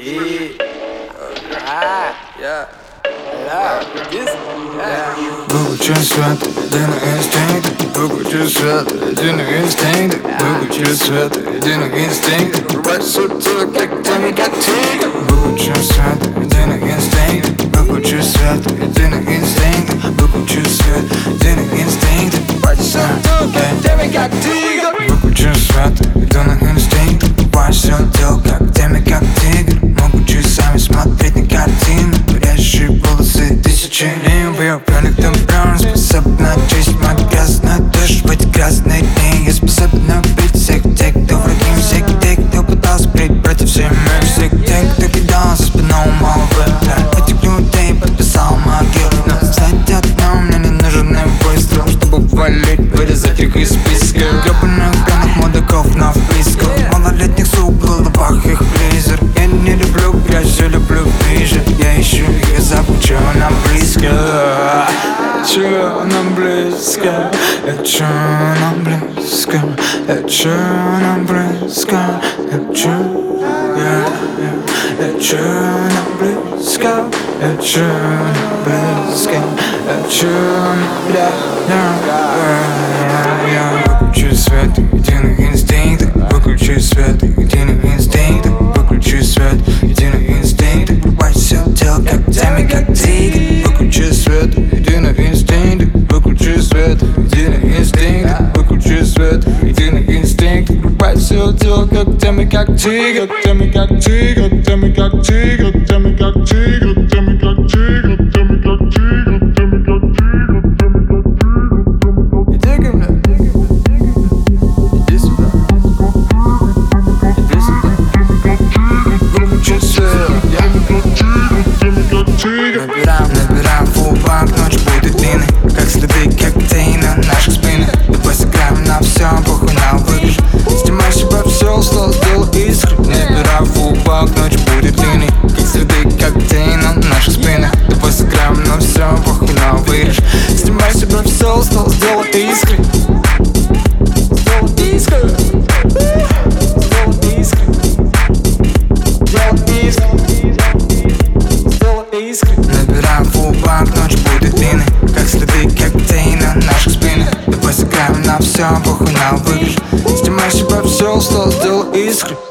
Выключи свет, иди на инстинкт. Выключи свет, иди на инстинкт. Выключи свет, иди на инстинкт. Врубай суть, как теми, как тигр. Выключи свет, иди на инстинкт. Выключи свет, иди на инстинкт. Выключи свет, иди на инстинкт. Врубай суть, как теми, как тигр. Выключи свет, иди на инстинкт. Врубай все тело, как теми, как тигр. Могу часами смотреть на картины. Парящие волосы тысячи лин. В ее пьяных темперамент способна очистить мой грязный душ. В эти грязные дни я способен убить всех тех, кто враги, всех тех, кто пытался прийти против всех мир, всех тех, кто кидал за спиной мой выбор. Этих людей подписал могилу. Но, кстати, одно, мне не нужен выстрел, чтобы валить, вырезать их из списка гребаных пьяных мудаков на вписку. Малолетних суп в головах их близер. Я не люблю грязь, я люблю ближе. Я ищу их и зову, чё нам близко. Чё нам близко, чё нам близко, чё нам близко, чё нам близко, чё нам близко, чё Выключи свет, иди на инстинкт. Выключи свет, иди на инстинкт. Выключи свет, иди на инстинкт. Врубай все тело, как теми, как тигр. Выключи свет, иди на инстинкт. Выключи свет, иди на инстинкт. Выключи свет, иди на инстинкт. Врубай все тело, как теми, как тигр. Теми, как тигр, теми, как тигр, теми, как тигр, теми, как тигр, теми, как тигр, теми, как тигр, теми, как тигр. Иди ко мне. Иди сюда. Иди сюда. Выключи свет. Набираем фул банк, ночь будет длинной, как следы когтей на наших спинах. Давай сыграем на все, похуй на выигрыш. Снимай себя все, устал, сделал искры. Набираем фул банк, ночь будет длинной, как следы когтей на наших спинах. Давай сыграем на все, похуй на выигрыш. Снимай себя все, устал, сделал искры. Сделал искры. Сделал искры. Сделал искры. Набираем фул банк, ночь будет длинной, как следы когтей на наших спинах. Давай сыграем на все, похуй на выигрыш. Снимай себя все, устал, сделал искры.